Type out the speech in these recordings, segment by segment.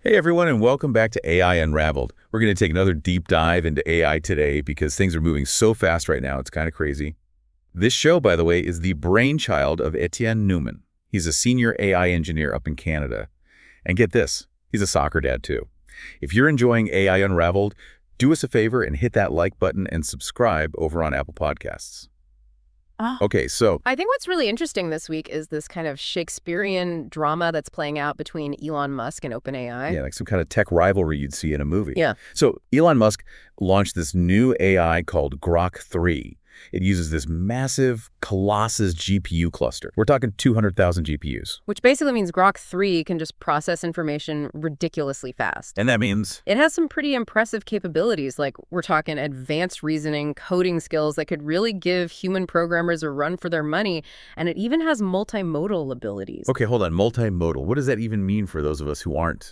Hey everyone, and welcome back to AI Unraveled. We're going to take another deep dive into AI today because things are moving so fast right now, it's kind of crazy. This show, by the way, is the brainchild of Etienne Newman. He's a senior AI engineer up in Canada. And get this, he's a soccer dad too. If you're enjoying AI Unraveled, do us a favor and hit that like button and subscribe over on Apple Podcasts. Okay, so I think what's really interesting this week is this kind of Shakespearean drama that's playing out between Elon Musk and OpenAI. yeah, like some kind of tech rivalry you'd see in a movie. Yeah. So Elon Musk launched this new AI called Grok 3. It uses this massive Colossus GPU cluster. We're talking 200,000 GPUs. Which basically means Grok 3 can just process information ridiculously fast. And that means, It has some pretty impressive capabilities, like we're talking advanced reasoning, coding skills that could really give human programmers a run for their money, and it even has multimodal abilities. okay, hold on, multimodal. What does that even mean for those of us who aren't,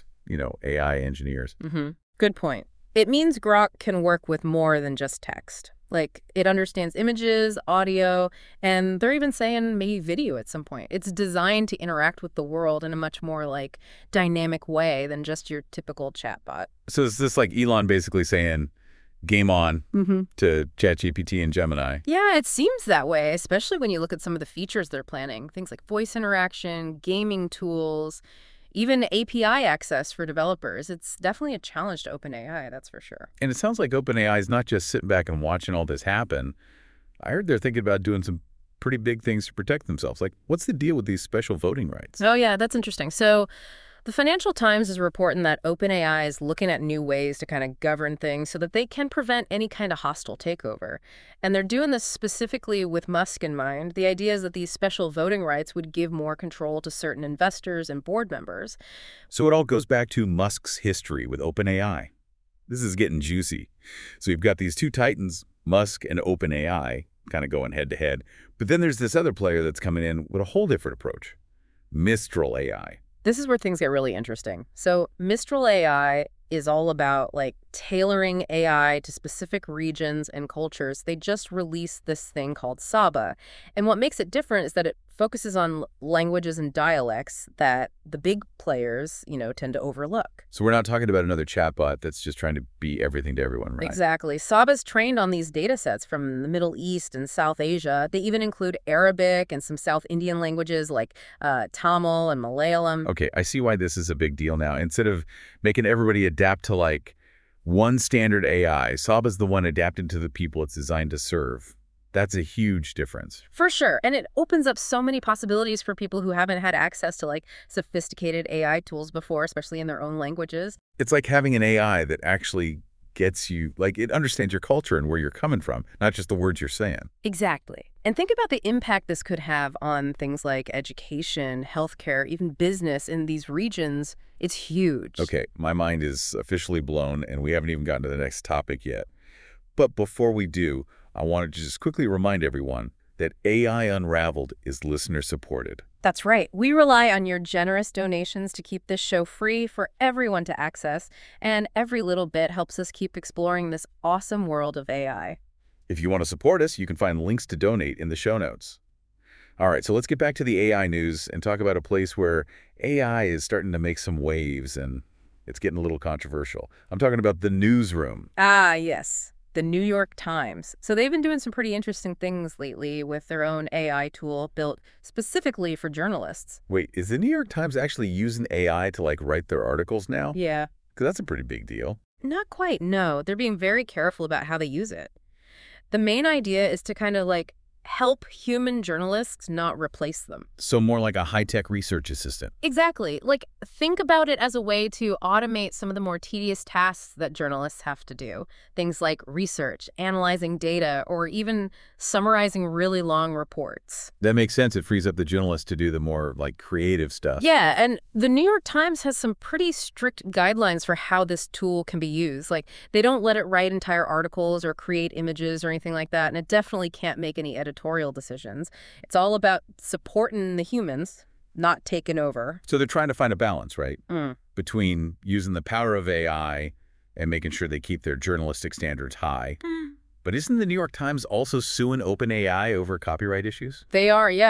AI engineers? Good point. It means Grok can work with more than just text. Like, it understands images, audio, and they're even saying maybe video at some point. It's designed to interact with the world in a much more, dynamic way than just your typical chatbot. So is this like Elon basically saying, game on to ChatGPT and Gemini? Yeah, it seems that way, especially when you look at some of the features they're planning. Things like voice interaction, gaming tools, even API access for developers. It's definitely a challenge to OpenAI, that's for sure. And it sounds like OpenAI is not just sitting back and watching all this happen. I heard they're thinking about doing some pretty big things to protect themselves. Like, what's the deal with these special voting rights? Oh, yeah, that's interesting. So the Financial Times is reporting that OpenAI is looking at new ways to kind of govern things so that they can prevent any kind of hostile takeover. And they're doing this specifically with Musk in mind. The idea is that these special voting rights would give more control to certain investors and board members. So it all goes back to Musk's history with OpenAI. This is getting juicy. So you've got these two titans, Musk and OpenAI, kind of going head to head. But then there's this other player that's coming in with a whole different approach, Mistral AI. This is where things get really interesting. So Mistral AI is all about tailoring AI to specific regions and cultures. They just released this thing called Saba. And what makes it different is that it focuses on languages and dialects that the big players, tend to overlook. So we're not talking about another chatbot that's just trying to be everything to everyone, right? Exactly. Saba's trained on these data sets from the Middle East and South Asia. They even include Arabic and some South Indian languages like Tamil and Malayalam. Okay, I see why this is a big deal now. Instead of making everybody adapt to one standard AI, Saba's the one adapted to the people it's designed to serve. That's a huge difference. For sure. And it opens up so many possibilities for people who haven't had access to sophisticated AI tools before, especially in their own languages. It's like having an AI that actually gets you, it understands your culture and where you're coming from, not just the words you're saying. Exactly. And think about the impact this could have on things like education, healthcare, even business in these regions. It's huge. Okay, my mind is officially blown, and we haven't even gotten to the next topic yet. But before we do, I wanted to just quickly remind everyone that AI Unraveled is listener-supported. That's right. We rely on your generous donations to keep this show free for everyone to access, and every little bit helps us keep exploring this awesome world of AI. If you want to support us, you can find links to donate in the show notes. All right, so let's get back to the AI news and talk about a place where AI is starting to make some waves, and it's getting a little controversial. I'm talking about the newsroom. Ah, yes. The New York Times. So they've been doing some pretty interesting things lately with their own AI tool built specifically for journalists. Wait, is the New York Times actually using AI to write their articles now? Yeah. Because that's a pretty big deal. Not quite, no. They're being very careful about how they use it. The main idea is to kind of help human journalists, not replace them. So more like a high-tech research assistant. Exactly. Think about it as a way to automate some of the more tedious tasks that journalists have to do. Things like research, analyzing data, or even summarizing really long reports. That makes sense. It frees up the journalist to do the more creative stuff. Yeah, and the New York Times has some pretty strict guidelines for how this tool can be used. They don't let it write entire articles or create images or anything like that, and it definitely can't make any editorial decisions. It's all about supporting the humans, not taking over. So they're trying to find a balance, right? Between using the power of AI and making sure they keep their journalistic standards high. But isn't the New York Times also suing OpenAI over copyright issues? They are, yeah.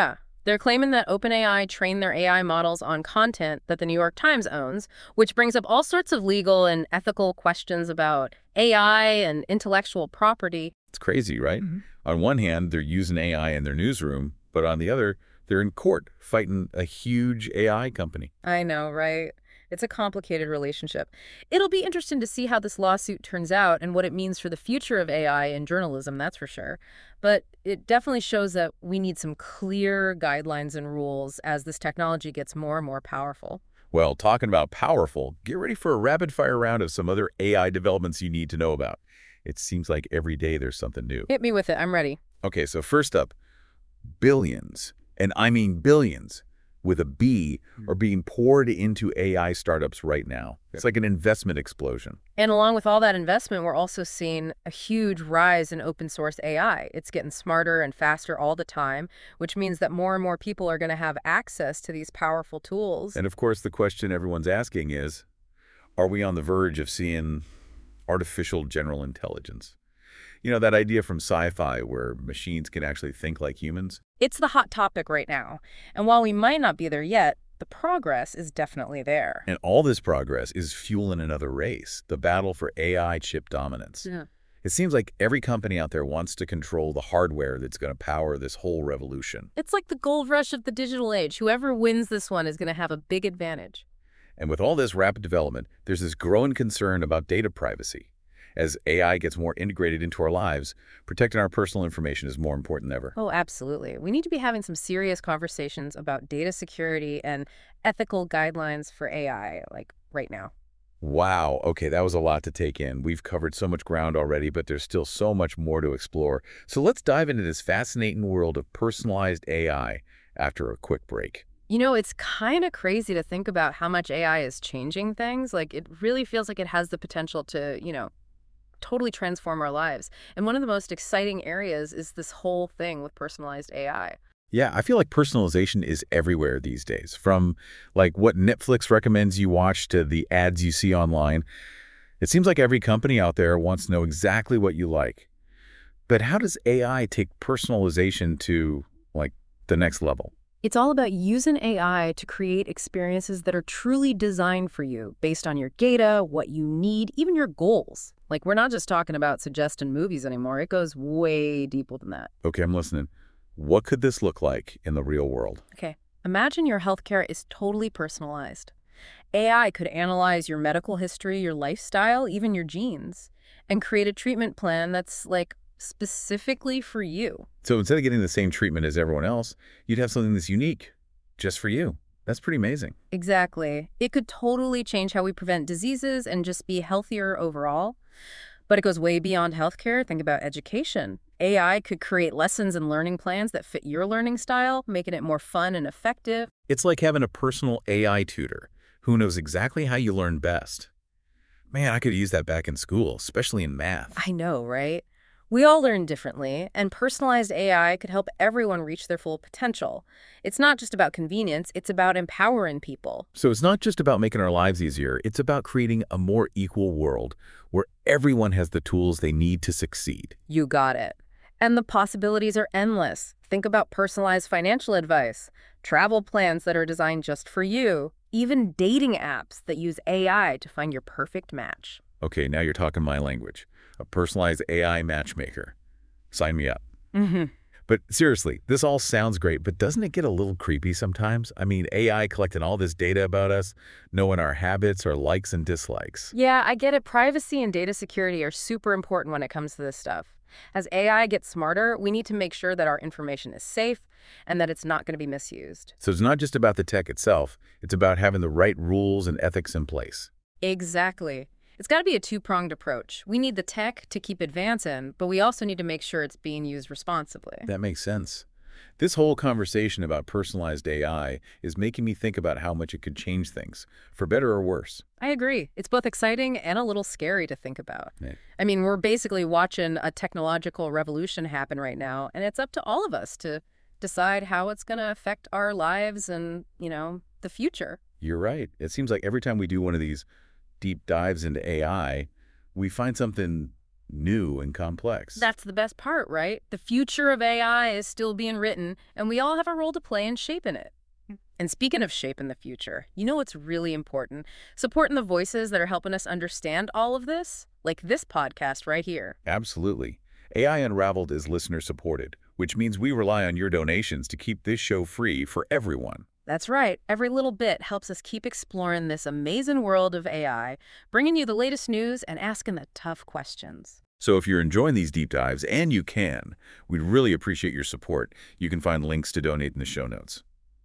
They're claiming that OpenAI trained their AI models on content that the New York Times owns, which brings up all sorts of legal and ethical questions about AI and intellectual property. It's crazy, right? Mhm. On one hand, they're using AI in their newsroom, but on the other, they're in court fighting a huge AI company. I know, right? It's a complicated relationship. It'll be interesting to see how this lawsuit turns out and what it means for the future of AI in journalism, that's for sure. But it definitely shows that we need some clear guidelines and rules as this technology gets more and more powerful. Well, talking about powerful, get ready for a rapid-fire round of some other AI developments you need to know about. It seems like every day there's something new. Hit me with it. I'm ready. Okay, so first up, billions, and I mean billions, with a B, are being poured into AI startups right now. It's like an investment explosion. And along with all that investment, we're also seeing a huge rise in open source AI. It's getting smarter and faster all the time, which means that more and more people are going to have access to these powerful tools. And of course, the question everyone's asking is, are we on the verge of seeing artificial general intelligence? You know, that idea from sci-fi where machines can actually think like humans? It's the hot topic right now. And while we might not be there yet, the progress is definitely there. And all this progress is fueling another race, the battle for AI chip dominance. Yeah. It seems like every company out there wants to control the hardware that's going to power this whole revolution. It's like the gold rush of the digital age. Whoever wins this one is going to have a big advantage. And with all this rapid development, there's this growing concern about data privacy. As AI gets more integrated into our lives, protecting our personal information is more important than ever. Oh, absolutely. We need to be having some serious conversations about data security and ethical guidelines for AI, like right now. Wow, okay, that was a lot to take in. We've covered so much ground already, but there's still so much more to explore. So let's dive into this fascinating world of personalized AI after a quick break. You know, it's kind of crazy to think about how much AI is changing things. Like, it really feels like it has the potential to, totally transform our lives. And one of the most exciting areas is this whole thing with personalized AI. Yeah, I feel like personalization is everywhere these days, from like what Netflix recommends you watch to the ads you see online. It seems like every company out there wants to know exactly what you like. But how does AI take personalization to, like, the next level? It's all about using AI to create experiences that are truly designed for you based on your data, what you need, even your goals. Like, we're not just talking about suggesting movies anymore. It goes way deeper than that. Okay, I'm listening. What could this look like in the real world? Okay, imagine your healthcare is totally personalized. AI could analyze your medical history, your lifestyle, even your genes, and create a treatment plan that's like specifically for you. So instead of getting the same treatment as everyone else, you'd have something that's unique just for you. That's pretty amazing. Exactly. It could totally change how we prevent diseases and just be healthier overall. But it goes way beyond healthcare. Think about education. AI could create lessons and learning plans that fit your learning style, making it more fun and effective. It's like having a personal AI tutor who knows exactly how you learn best. Man, I could use that back in school, especially in math. I know, right? We all learn differently, and personalized AI could help everyone reach their full potential. It's not just about convenience, it's about empowering people. So it's not just about making our lives easier, it's about creating a more equal world where everyone has the tools they need to succeed. You got it. And the possibilities are endless. Think about personalized financial advice, travel plans that are designed just for you, even dating apps that use AI to find your perfect match. Okay, now you're talking my language. A personalized AI matchmaker. Sign me up. Mm-hmm. But seriously, this all sounds great, but doesn't it get a little creepy sometimes? I mean, AI collecting all this data about us, knowing our habits, our likes and dislikes. Yeah, I get it. Privacy and data security are super important when it comes to this stuff. As AI gets smarter, we need to make sure that our information is safe and that it's not going to be misused. So it's not just about the tech itself, it's about having the right rules and ethics in place. Exactly. It's got to be a two-pronged approach. We need the tech to keep advancing, but we also need to make sure it's being used responsibly. That makes sense. This whole conversation about personalized AI is making me think about how much it could change things, for better or worse. I agree. It's both exciting and a little scary to think about. Yeah. I mean, we're basically watching a technological revolution happen right now, and it's up to all of us to decide how it's going to affect our lives and, the future. You're right. It seems like every time we do one of these deep dives into AI, we find something new and complex. That's the best part, right? The future of AI is still being written, and we all have a role to play in shaping it. And speaking of shaping the future, you know what's really important? Supporting the voices that are helping us understand all of this, like this podcast right here. Absolutely. AI Unraveled is listener-supported, which means we rely on your donations to keep this show free for everyone. That's right. Every little bit helps us keep exploring this amazing world of AI, bringing you the latest news and asking the tough questions. So if you're enjoying these deep dives, and you can, we'd really appreciate your support. You can find links to donate in the show notes.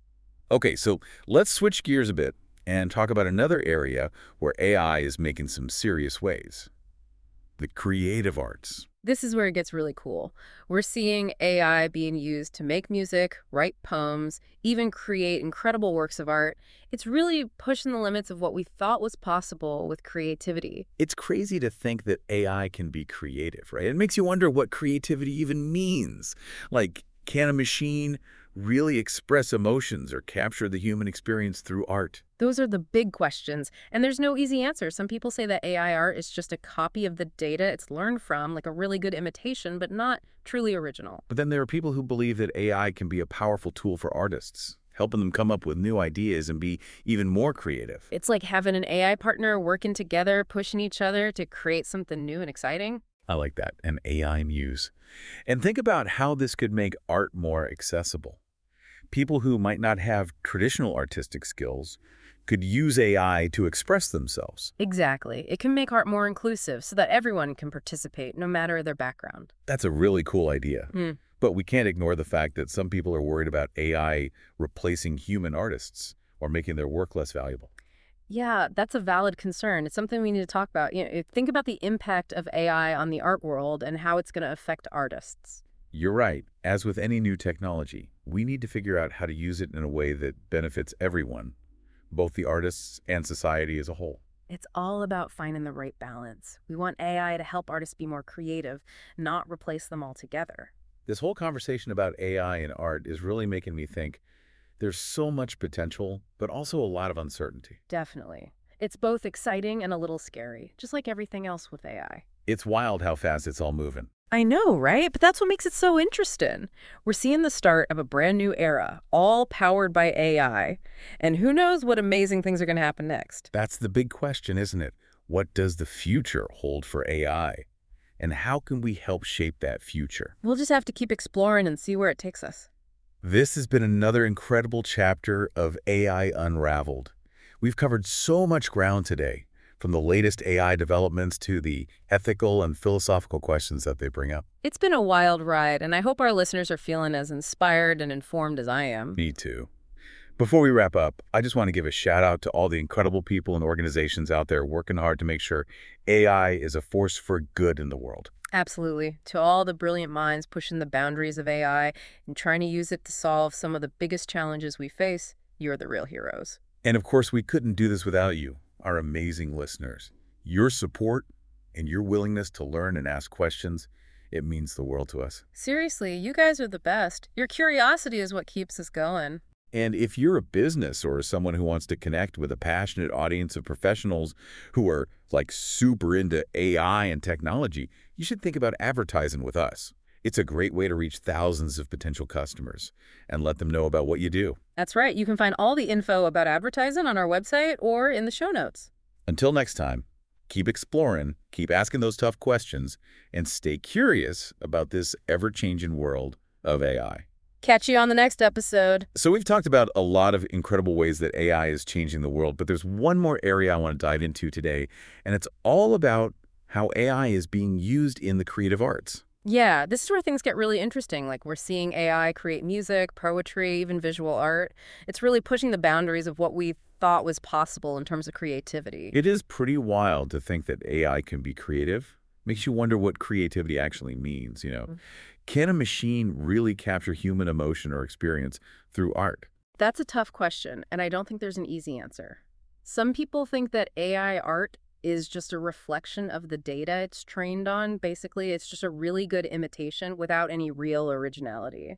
Okay, so let's switch gears a bit and talk about another area where AI is making some serious waves: the creative arts. This is where it gets really cool. We're seeing AI being used to make music, write poems, even create incredible works of art. It's really pushing the limits of what we thought was possible with creativity. It's crazy to think that AI can be creative, right? It makes you wonder what creativity even means. Like, can a machine really express emotions or capture the human experience through art? Those are the big questions, and there's no easy answer. Some people say that AI art is just a copy of the data it's learned from, like a really good imitation, but not truly original. But then there are people who believe that AI can be a powerful tool for artists, helping them come up with new ideas and be even more creative. It's like having an AI partner working together, pushing each other to create something new and exciting. I like that, an AI muse. And think about how this could make art more accessible. People who might not have traditional artistic skills could use AI to express themselves. Exactly. It can make art more inclusive so that everyone can participate, no matter their background. That's a really cool idea. But we can't ignore the fact that some people are worried about AI replacing human artists or making their work less valuable. Yeah, that's a valid concern. It's something we need to talk about. Think about the impact of AI on the art world and how it's going to affect artists. You're right. As with any new technology, we need to figure out how to use it in a way that benefits everyone, both the artists and society as a whole. It's all about finding the right balance. We want AI to help artists be more creative, not replace them altogether. This whole conversation about AI and art is really making me think there's so much potential, but also a lot of uncertainty. Definitely. It's both exciting and a little scary, just like everything else with AI. It's wild how fast it's all moving. I know, right? But that's what makes it so interesting. We're seeing the start of a brand new era, all powered by AI. And who knows what amazing things are going to happen next. That's the big question, isn't it? What does the future hold for AI? And how can we help shape that future? We'll just have to keep exploring and see where it takes us. This has been another incredible chapter of AI Unraveled. We've covered so much ground today, from the latest AI developments to the ethical and philosophical questions that they bring up. It's been a wild ride, and I hope our listeners are feeling as inspired and informed as I am. Me too. Before we wrap up, I just want to give a shout out to all the incredible people and organizations out there working hard to make sure AI is a force for good in the world. Absolutely. To all the brilliant minds pushing the boundaries of AI and trying to use it to solve some of the biggest challenges we face, you're the real heroes. And of course, we couldn't do this without you, our amazing listeners. Your support and your willingness to learn and ask questions, it means the world to us. Seriously, you guys are the best. Your curiosity is what keeps us going. And if you're a business or someone who wants to connect with a passionate audience of professionals who are like super into AI and technology, you should think about advertising with us. It's a great way to reach thousands of potential customers and let them know about what you do. That's right. You can find all the info about advertising on our website or in the show notes. Until next time, keep exploring, keep asking those tough questions, and stay curious about this ever-changing world of AI. Catch you on the next episode. So we've talked about a lot of incredible ways that AI is changing the world, but there's one more area I want to dive into today, and it's all about how AI is being used in the creative arts. Yeah, this is where things get really interesting. Like, we're seeing AI create music, poetry, even visual art. It's really pushing the boundaries of what we thought was possible in terms of creativity. It is pretty wild to think that AI can be creative. Makes you wonder what creativity actually means, Can a machine really capture human emotion or experience through art? That's a tough question, and I don't think there's an easy answer. Some people think that AI art is just a reflection of the data it's trained on. Basically, it's just a really good imitation without any real originality.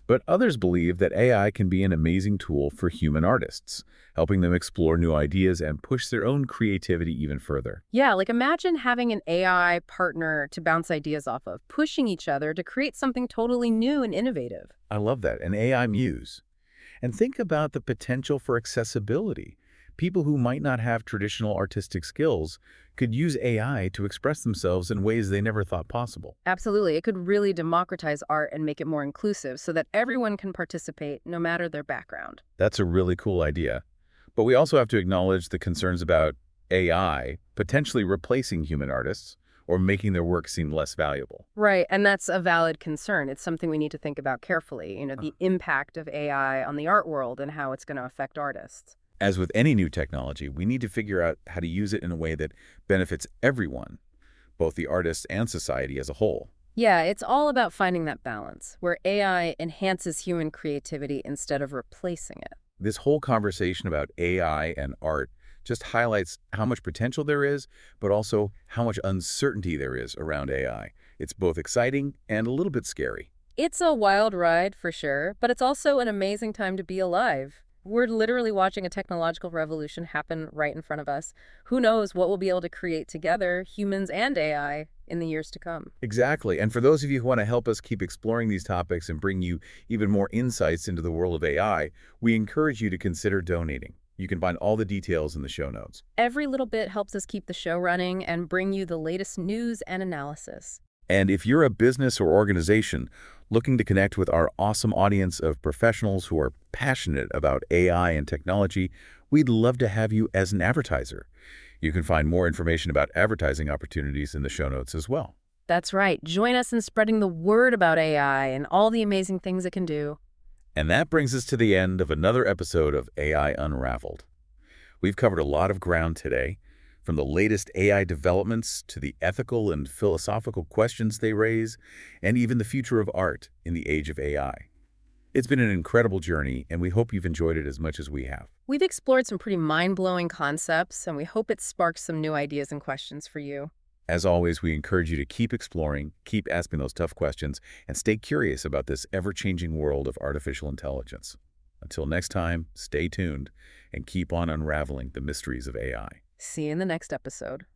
But others believe that AI can be an amazing tool for human artists, helping them explore new ideas and push their own creativity even further. Yeah, like imagine having an AI partner to bounce ideas off of, pushing each other to create something totally new and innovative. I love that, an AI muse. And think about the potential for accessibility. People who might not have traditional artistic skills could use AI to express themselves in ways they never thought possible. Absolutely. It could really democratize art and make it more inclusive so that everyone can participate no matter their background. That's a really cool idea. But we also have to acknowledge the concerns about AI potentially replacing human artists or making their work seem less valuable. Right, and that's a valid concern. It's something we need to think about carefully, the impact of AI on the art world and how it's going to affect artists. As with any new technology, we need to figure out how to use it in a way that benefits everyone, both the artists and society as a whole. Yeah, it's all about finding that balance, where AI enhances human creativity instead of replacing it. This whole conversation about AI and art just highlights how much potential there is, but also how much uncertainty there is around AI. It's both exciting and a little bit scary. It's a wild ride for sure, but it's also an amazing time to be alive. We're literally watching a technological revolution happen right in front of us. Who knows what we'll be able to create together, humans and AI, in the years to come. Exactly. And for those of you who want to help us keep exploring these topics and bring you even more insights into the world of AI, we encourage you to consider donating. You can find all the details in the show notes. Every little bit helps us keep the show running and bring you the latest news and analysis. And if you're a business or organization looking to connect with our awesome audience of professionals who are passionate about AI and technology, we'd love to have you as an advertiser. You can find more information about advertising opportunities in the show notes as well. That's right. Join us in spreading the word about AI and all the amazing things it can do. And that brings us to the end of another episode of AI Unraveled. We've covered a lot of ground today, from the latest AI developments to the ethical and philosophical questions they raise, and even the future of art in the age of AI. It's been an incredible journey, and we hope you've enjoyed it as much as we have. We've explored some pretty mind-blowing concepts, and we hope it sparks some new ideas and questions for you. As always, we encourage you to keep exploring, keep asking those tough questions, and stay curious about this ever-changing world of artificial intelligence. Until next time, stay tuned and keep on unraveling the mysteries of AI. See you in the next episode.